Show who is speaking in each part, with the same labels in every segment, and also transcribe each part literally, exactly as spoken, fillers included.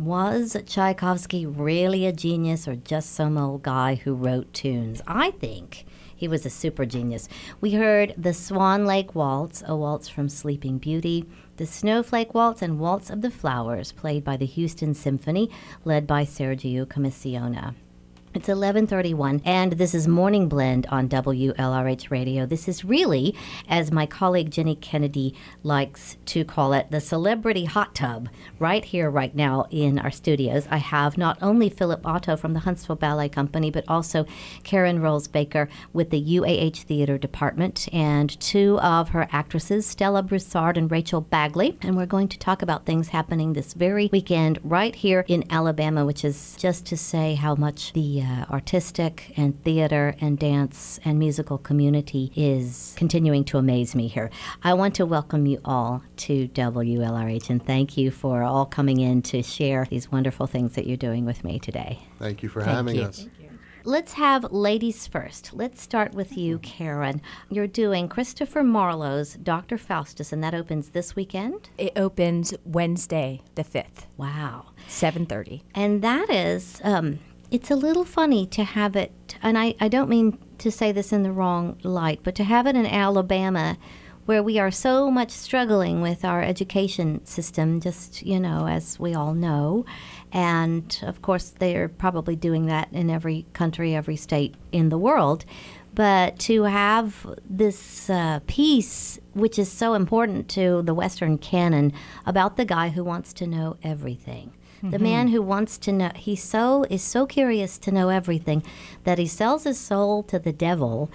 Speaker 1: Was Tchaikovsky really a genius or just some old guy who wrote tunes? I think he was a super genius. We heard the Swan Lake Waltz, a waltz from Sleeping Beauty, the Snowflake Waltz and Waltz of the Flowers, played by the Houston Symphony, led by Sergio Commissiona. It's eleven thirty-one, and this is Morning Blend on W L R H Radio. This is really, as my colleague Jenny Kennedy likes to call it, the celebrity hot tub right here, right now in our studios. I have not only Philip Otto from the Huntsville Ballet Company, but also Karen Rolls-Baker with the U A H Theater Department, and two of her actresses, Stella Broussard and Rachel Bagley. And we're going to talk about things happening this very weekend right here in Alabama, which is just to say how much the Uh, artistic and theater and dance and musical community is continuing to amaze me here. I want to welcome you all to W L R H and thank you for all coming in to share these wonderful things that you're doing with me today.
Speaker 2: Thank you for
Speaker 1: Thank
Speaker 2: having
Speaker 1: you.
Speaker 2: us.
Speaker 1: Thank you. Let's have ladies first. Let's start with you, Karen. You're doing Christopher Marlowe's Doctor Faustus, and that opens this weekend?
Speaker 3: It opens Wednesday the fifth.
Speaker 1: Wow.
Speaker 3: seven thirty.
Speaker 1: And that is... Um, It's a little funny to have it, and I, I don't mean to say this in the wrong light, but to have it in Alabama where we are so much struggling with our education system, just, you know, as we all know. And, of course, they're probably doing that in every country, every state in the world. But to have this uh, piece, which is so important to the Western canon, about the guy who wants to know everything. The man who wants to know, he so is so curious to know everything that he sells his soul to the devil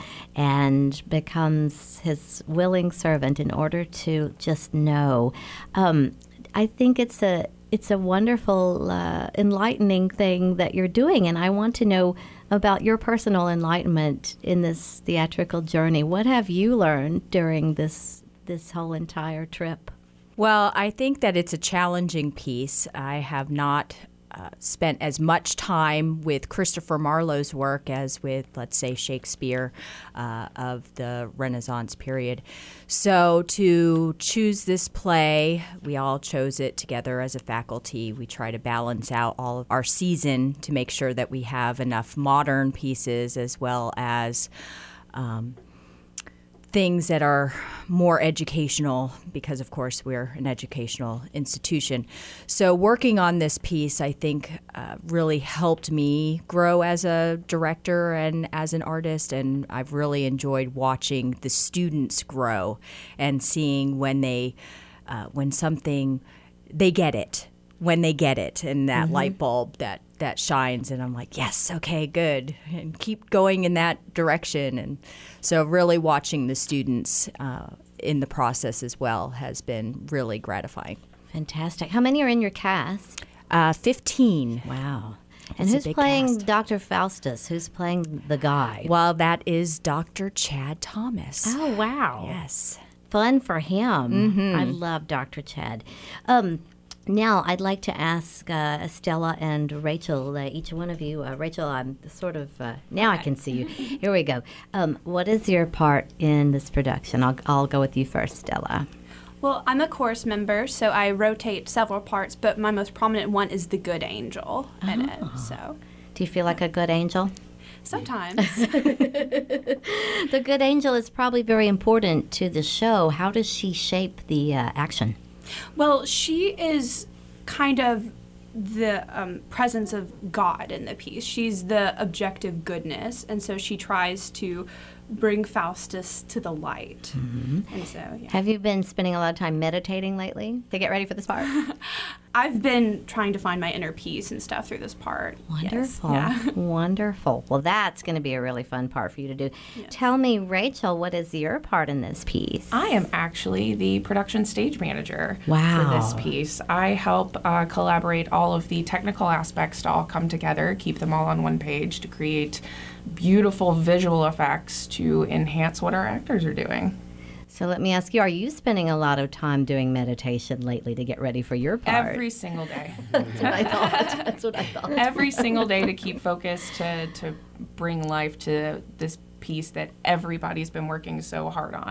Speaker 1: and becomes his willing servant in order to just know. Um, I think it's a it's a wonderful, uh, enlightening thing that you're doing, and I want to know about your personal enlightenment in this theatrical journey. What have you learned during this this whole entire trip?
Speaker 3: Well, I think that it's a challenging piece. I have not uh, spent as much time with Christopher Marlowe's work as with, let's say, Shakespeare uh, of the Renaissance period. So to choose this play, we all chose it together as a faculty. We try to balance out all of our season to make sure that we have enough modern pieces as well as um, things that are more educational because, of course, we're an educational institution. So working on this piece, I think, uh, really helped me grow as a director and as an artist, and I've really enjoyed watching the students grow and seeing when they, uh, when something, they get it, when they get it, and that mm-hmm. light bulb that that shines, and I'm like, yes, okay, good, and keep going in that direction. And so really watching the students uh, in the process as well has been really gratifying.
Speaker 1: Fantastic. How many are in your cast?
Speaker 3: Uh, fifteen.
Speaker 1: Wow. And
Speaker 3: It's a
Speaker 1: who's
Speaker 3: big
Speaker 1: playing
Speaker 3: cast.
Speaker 1: Doctor Faustus? Who's playing the guy?
Speaker 3: Well, that is Doctor Chad Thomas.
Speaker 1: Oh, wow.
Speaker 3: Yes.
Speaker 1: Fun for him.
Speaker 3: Mm-hmm.
Speaker 1: I love Doctor Chad. Um, Now, I'd like to ask uh, Stella and Rachel, uh, each one of you. Uh, Rachel, I'm sort of, uh, now I can see you. Here we go. Um, what is your part in this production? I'll, I'll go with you first, Stella.
Speaker 4: Well, I'm a chorus member, so I rotate several parts, but my most prominent one is the good angel in it. So,
Speaker 1: do you feel like a good angel?
Speaker 4: Sometimes.
Speaker 1: The good angel is probably very important to the show. How does she shape the uh, action?
Speaker 4: Well, she is kind of the um, presence of God in the piece. She's the objective goodness, and so she tries to bring Faustus to the light.
Speaker 1: Mm-hmm.
Speaker 4: And so, yeah.
Speaker 1: Have you been spending a lot of time meditating lately to get ready for this part?
Speaker 4: I've been trying to find my inner peace and stuff through this part.
Speaker 1: Wonderful.
Speaker 4: Yes. Yeah.
Speaker 1: Wonderful. Well, that's going to be a really fun part for you to do.
Speaker 4: Yeah.
Speaker 1: Tell me, Rachel, what is your part in this piece?
Speaker 5: I am actually the production stage manager
Speaker 1: Wow.
Speaker 5: for this piece. I help uh, collaborate all of the technical aspects to all come together, keep them all on one page to create beautiful visual effects to enhance what our actors are doing.
Speaker 1: So let me ask you, are you spending a lot of time doing meditation lately to get ready for your part?
Speaker 5: Every single day.
Speaker 1: That's what I thought. That's what I thought.
Speaker 5: Every single day to keep focused, to, to bring life to this piece that everybody's been working so hard on.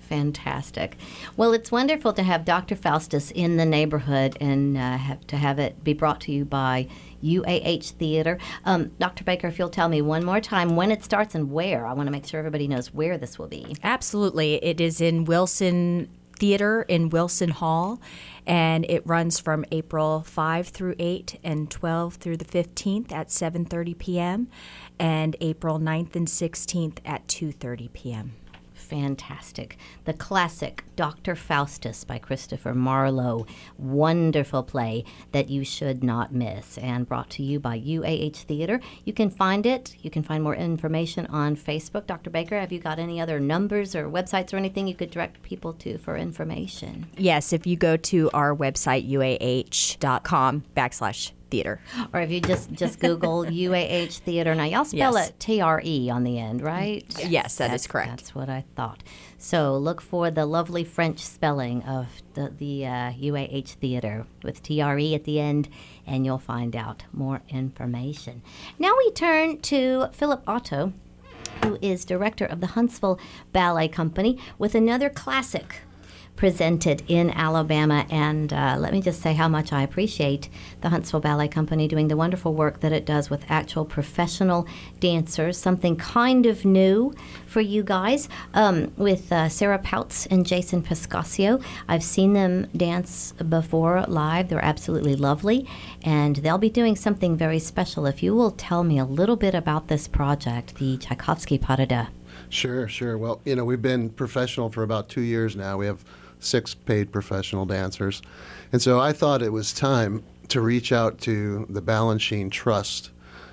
Speaker 1: Fantastic. Well, it's wonderful to have Doctor Faustus in the neighborhood and uh, have, to have it be brought to you by U A H Theater. Um, Doctor Baker, if you'll tell me one more time when it starts and where. I want to make sure everybody knows where this will be.
Speaker 3: Absolutely. It is in Wilson Theater in Wilson Hall, and it runs from April fifth through eighth and twelfth through the fifteenth at seven thirty p.m. and April ninth and sixteenth at two thirty p.m.
Speaker 1: Fantastic. The classic Doctor Faustus by Christopher Marlowe. Wonderful play that you should not miss, and brought to you by U A H Theater. You can find it. You can find more information on Facebook. Doctor Baker, have you got any other numbers or websites or anything you could direct people to for information?
Speaker 3: Yes, if you go to our website, U A H dot com backslash theater.
Speaker 1: Or if you just, just Google U A H Theater. Now, y'all spell
Speaker 3: Yes.
Speaker 1: it T R E on the end, right?
Speaker 3: Yes, yes that
Speaker 1: that's,
Speaker 3: is correct.
Speaker 1: That's what I thought. So look for the lovely French spelling of the, the uh, U A H Theater with T R E at the end, and you'll find out more information. Now we turn to Philip Otto, who is director of the Huntsville Ballet Company, with another classic presented in Alabama. And uh, let me just say how much I appreciate the Huntsville Ballet Company doing the wonderful work that it does with actual professional dancers, something kind of new for you guys, um, with uh, Sarah Pouts and Jason Piscasio. I've seen them dance before live. They're absolutely lovely, and they'll be doing something very special. If you will tell me a little bit about this project, the Tchaikovsky Pas de Deux.
Speaker 2: Sure, sure. Well, you know, we've been professional for about two years now. We have six paid professional dancers. And so I thought it was time to reach out to the Balanchine Trust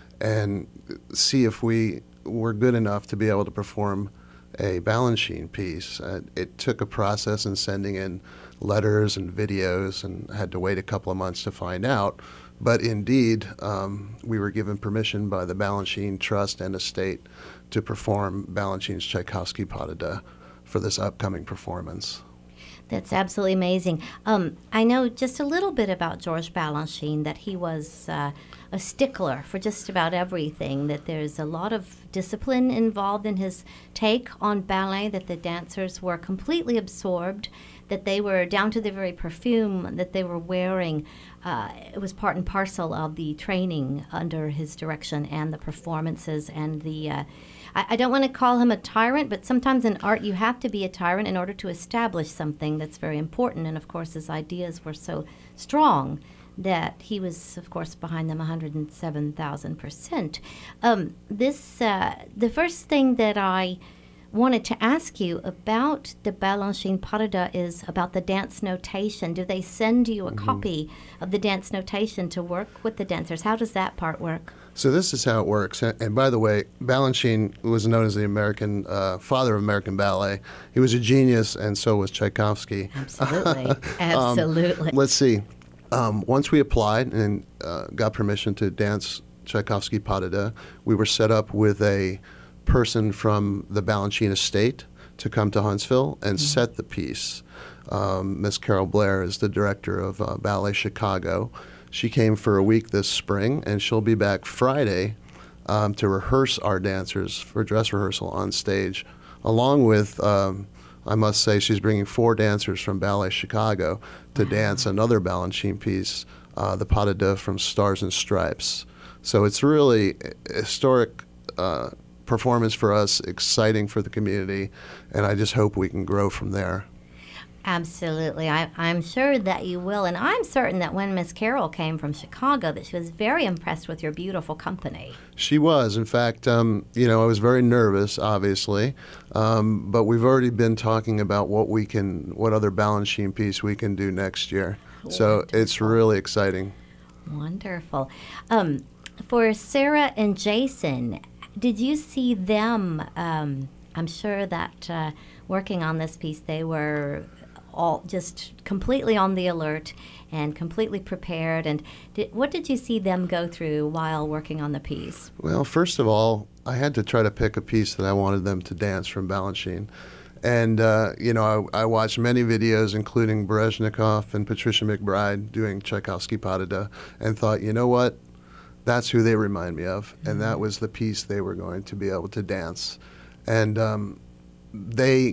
Speaker 2: and see if we were good enough to be able to perform a Balanchine piece. Uh, it took a process in sending in letters and videos, and had to wait a couple of months to find out. But indeed, um, we were given permission by the Balanchine Trust and estate to perform Balanchine's Tchaikovsky Pas de Deux for this upcoming performance.
Speaker 1: That's absolutely amazing. Um, I know just a little bit about George Balanchine, that he was uh, a stickler for just about everything, that there's a lot of discipline involved in his take on ballet, that the dancers were completely absorbed, that they were down to the very perfume that they were wearing. Uh, it was part and parcel of the training under his direction and the performances and the... Uh, I, I don't want to call him a tyrant, but sometimes in art you have to be a tyrant in order to establish something that's very important. And of course his ideas were so strong that he was, of course, behind them one hundred seven thousand percent. Um, this, uh, the first thing that I wanted to ask you about the Balanchine Pas de Deux is about the dance notation. Do they send you a mm-hmm. copy of the dance notation to work with the dancers? How does that part work?
Speaker 2: So this is how it works. And by the way, Balanchine was known as the American uh, father of American ballet. He was a genius, and so was Tchaikovsky.
Speaker 1: Absolutely, absolutely.
Speaker 2: um, let's see. Um, once we applied and uh, got permission to dance Tchaikovsky Pas de Deux, we were set up with a person from the Balanchine estate to come to Huntsville and mm-hmm. set the piece. Um, Miss Carol Blair is the director of uh, Ballet Chicago. She came for a week this spring, and she'll be back Friday um, to rehearse our dancers for dress rehearsal on stage, along with, um, I must say, she's bringing four dancers from Ballet Chicago to wow. dance another Balanchine piece, uh, the Pas de Deux from Stars and Stripes. So it's really a historic uh, performance for us, exciting for the community, and I just hope we can grow from there.
Speaker 1: Absolutely. I, I'm sure that you will. And I'm certain that when Miss Carol came from Chicago, that she was very impressed with your beautiful company.
Speaker 2: She was. In fact, um, you know, I was very nervous, obviously. Um, but we've already been talking about what we can, what other Balanchine piece we can do next year. Wonderful. So it's really exciting.
Speaker 1: Wonderful. Um, for Sarah and Jason, did you see them? Um, I'm sure that uh, working on this piece, they were all just completely on the alert and completely prepared. And did, what did you see them go through while working on the piece?
Speaker 2: Well, first of all, I had to try to pick a piece that I wanted them to dance from Balanchine. And, uh, you know, I, I watched many videos, including Berezhnikov and Patricia McBride doing Tchaikovsky Pas de Deux, and thought, you know what? That's who they remind me of. Mm-hmm. And that was the piece they were going to be able to dance. And um, they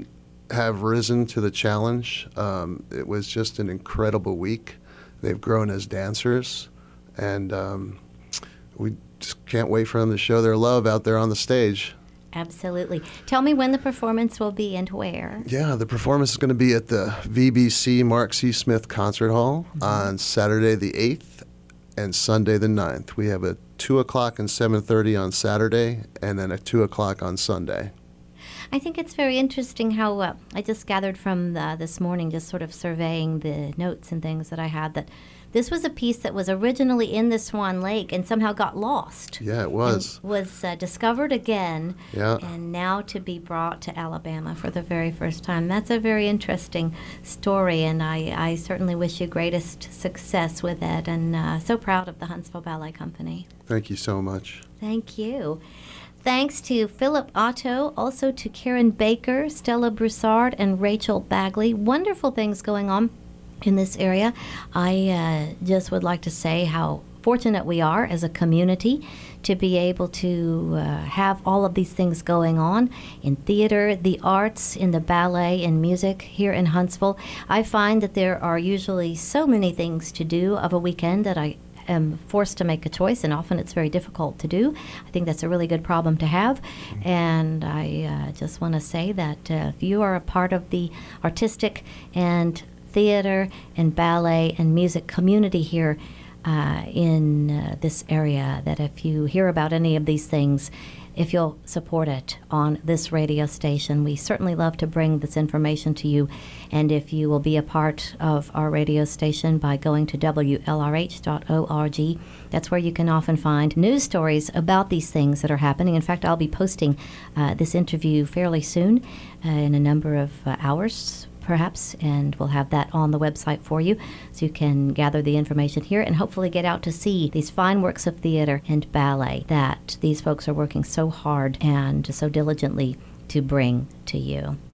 Speaker 2: have risen to the challenge. Um, it was just an incredible week. They've grown as dancers, and um, we just can't wait for them to show their love out there on the stage.
Speaker 1: Absolutely. Tell me when the performance will be and where.
Speaker 2: Yeah, the performance is going to be at the V B C Mark C. Smith Concert Hall mm-hmm. on Saturday the eighth and Sunday the ninth. We have a two o'clock and seven thirty on Saturday, and then a two o'clock on Sunday.
Speaker 1: I think it's very interesting how uh, I just gathered from the, this morning, just sort of surveying the notes and things that I had, that this was a piece that was originally in the Swan Lake and somehow got lost.
Speaker 2: Yeah, it was.
Speaker 1: And was uh, discovered again,
Speaker 2: yeah.
Speaker 1: and now to be brought to Alabama for the very first time. That's a very interesting story, and I, I certainly wish you greatest success with it, and uh, so proud of the Huntsville Ballet Company.
Speaker 2: Thank you so much.
Speaker 1: Thank you. Thanks to Philip Otto, also to Karen Baker, Stella Broussard, and Rachel Bagley. Wonderful things going on in this area. I uh, just would like to say how fortunate we are as a community to be able to uh, have all of these things going on in theater, the arts, in the ballet, and music here in Huntsville. I find that there are usually so many things to do of a weekend that I am forced to make a choice, and often it's very difficult to do. I think that's a really good problem to have, and I uh, just want to say that uh, if you are a part of the artistic and theater and ballet and music community here uh, in uh, this area, that if you hear about any of these things, if you'll support it on this radio station. We certainly love to bring this information to you, and if you will be a part of our radio station by going to W L R H dot org, that's where you can often find news stories about these things that are happening. In fact, I'll be posting uh, this interview fairly soon, uh, in a number of uh, hours, perhaps, and we'll have that on the website for you so you can gather the information here and hopefully get out to see these fine works of theater and ballet that these folks are working so hard and so diligently to bring to you.